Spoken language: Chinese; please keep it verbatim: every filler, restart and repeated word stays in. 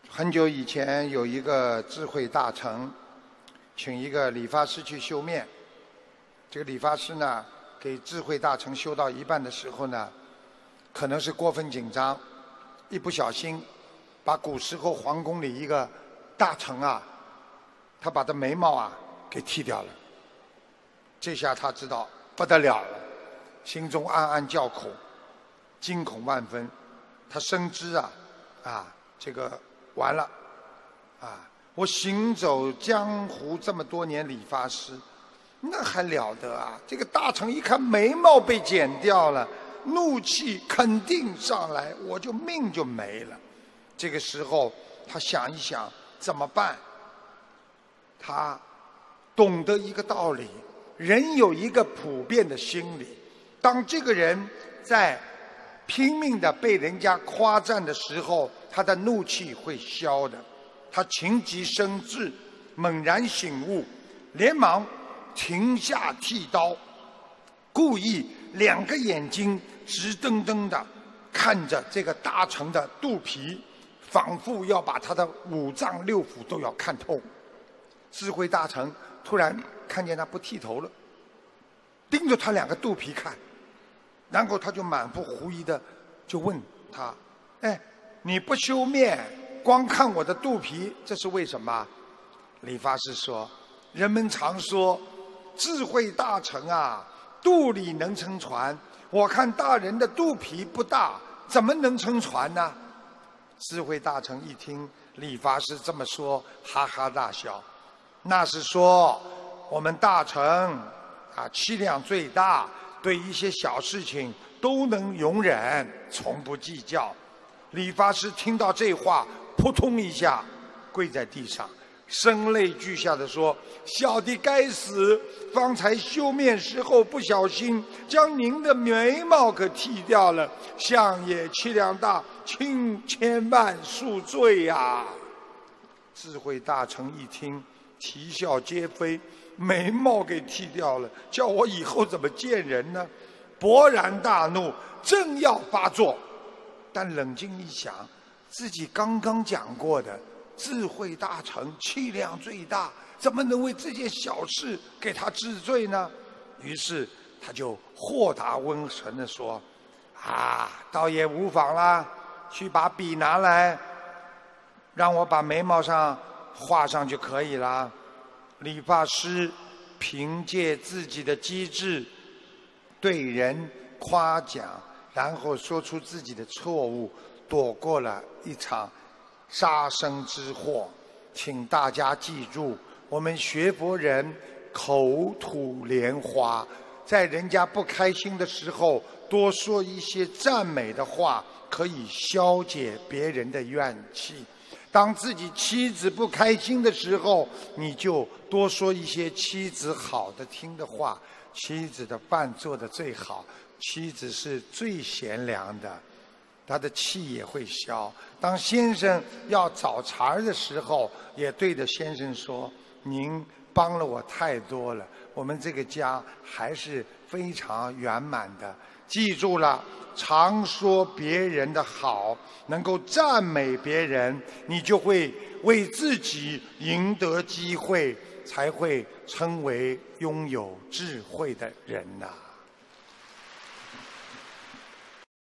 很久以前有一个智慧大臣，请一个理发师去修面。这个理发师呢，给智慧大臣修到一半的时候呢，可能是过分紧张，一不小心把古时候皇宫里一个大臣啊，他把他眉毛啊给剃掉了。这下他知道不得了了，心中暗暗叫苦，惊恐万分。他深知啊啊这个完了啊！我行走江湖这么多年，理发师那还了得啊！这个大臣一看眉毛被剪掉了，怒气肯定上来，我就命就没了。这个时候他想一想怎么办？他懂得一个道理，人有一个普遍的心理，当这个人在拼命的被人家夸赞的时候，他的怒气会消的。他情急生智，猛然醒悟，连忙停下剃刀，故意两个眼睛直瞪瞪的看着这个大臣的肚皮，仿佛要把他的五脏六腑都要看透。智慧大臣突然看见他不剃头了，盯着他两个肚皮看，然后他就满腹狐疑的就问他：哎，你不修面，光看我的肚皮，这是为什么？理发师说：人们常说智慧大臣啊，肚里能撑船，我看大人的肚皮不大，怎么能撑船呢？智慧大臣一听理发师这么说，哈哈大笑。那是说我们大臣啊，气量最大，对一些小事情都能容忍，从不计较。理发师听到这话，扑通一下跪在地上，声泪俱下的说：小弟该死，方才修面时候不小心将您的眉毛可剃掉了，相爷气量大，请千万恕罪呀、啊！智慧大臣一听，啼笑皆非，眉毛给剃掉了，叫我以后怎么见人呢？勃然大怒，正要发作，但冷静一想，自己刚刚讲过的智慧大臣气量最大，怎么能为这件小事给他治罪呢？于是他就豁达温存地说：啊，倒也无妨啦，去把笔拿来，让我把眉毛上画上就可以了。理发师凭借自己的机智，对人夸奖，然后说出自己的错误，躲过了一场杀身之祸。请大家记住，我们学佛人口吐莲花，在人家不开心的时候多说一些赞美的话，可以消解别人的怨气。当自己妻子不开心的时候，你就多说一些妻子好的听的话。妻子的饭做得最好，妻子是最贤良的，他的气也会消。当先生要找茬的时候，也对着先生说：您帮了我太多了，我们这个家还是非常圆满的。记住了，常说别人的好，能够赞美别人，你就会为自己赢得机会，才会称为拥有智慧的人呐、啊。